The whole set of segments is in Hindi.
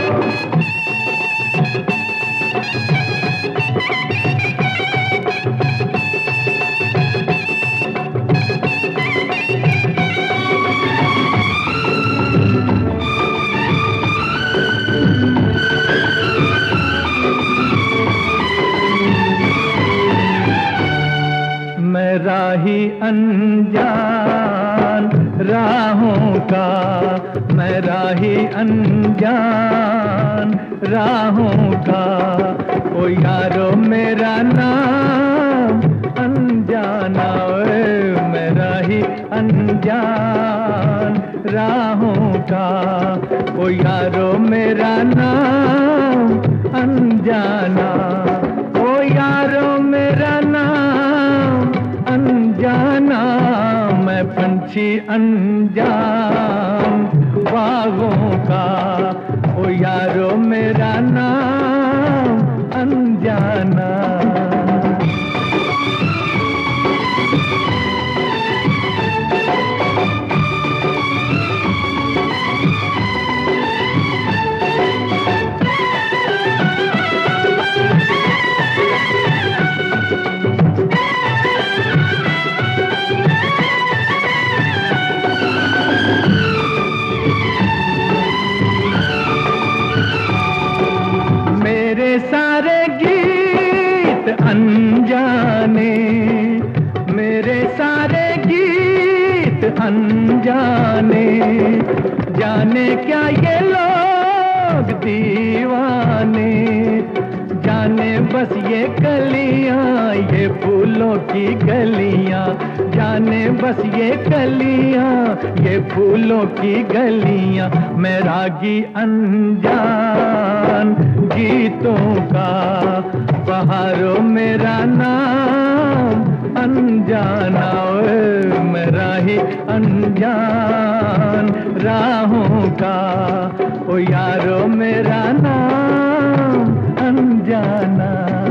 मैं राही अनजान राहों का, मैं राही अनजान राहों का। ओ यारो मेरा नाम अनजाना, मैं राही अनजान राहों का। ओ यारो मेरा नाम अनजाना, ओ यारो मेरा नाम अनजाना। मैं पंछी अनजान बागों का, ओ यारो मेरा नाम अनजाना। मेरे सारे गीत अनजाने, मेरे सारे गीत अनजाने। जाने क्या ये लोग दीवाने, जाने बस ये कलियां, ये फूलों की गलियां। जाने बस ये कलियां, ये फूलों की गलियां। मैं रागी अनजान गीतों का, बहारों मेरा नाम अनजाना। मैं राही अनजान राहों का, ओ यारो मेरा नाम अनजाना।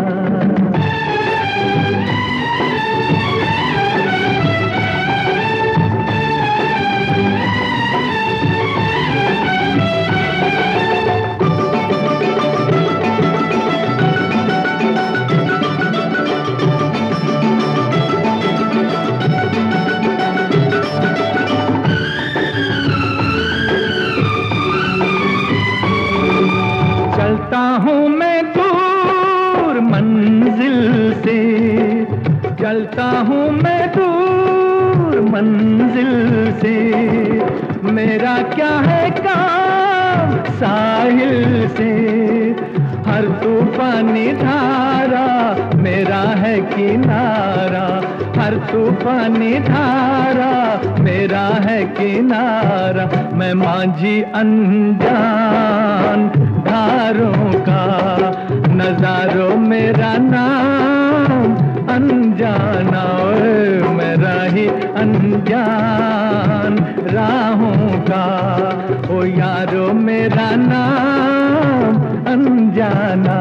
चलता हूँ मैं दूर मंजिल से, चलता हूँ मैं दूर मंजिल से। मेरा क्या है काम साहिल से, हर तूफानी धारा मेरा है किनारा। हर तूफानी धारा मेरा है किनारा। मैं मांझी अनजान धारों का, नजारों मेरा नाम अनजाना। मैं राही अनजान राहों का, ओ यारो मेरा नाम अनजाना।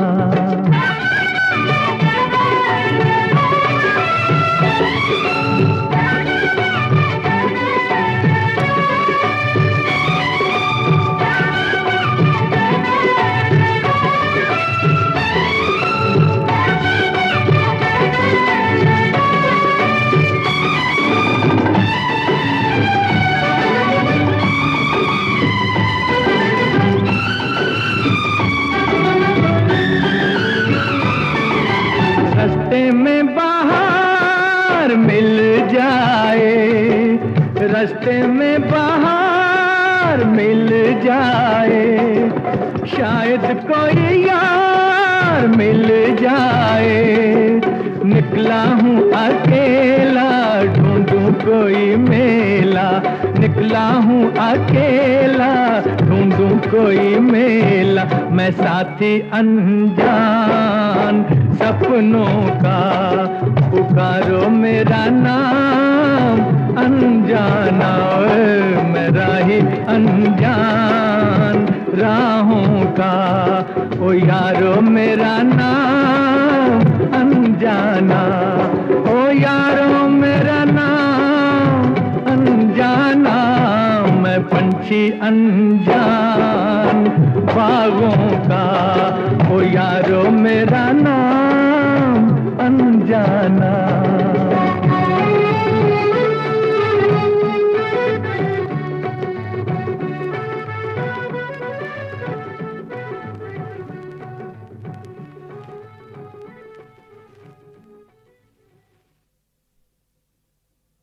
रस्ते में बाहर मिल जाए, रस्ते में बाहर मिल जाए। शायद कोई यार मिल जाए। निकला हूँ अकेला, ढूंढूं कोई मेला। निकला हूँ अकेला, ढूंढूं कोई मेला। मैं साथी अनजान सपनों का, पुकारो मेरा नाम अनजाना। मैं राही अनजान राहों का, ओ यारो मेरा नाम अनजाना। ओ यारो मेरा नाम अनजाना। मैं पंछी अनजान बागों का। ओ यारो मेरा नाम अनजाना।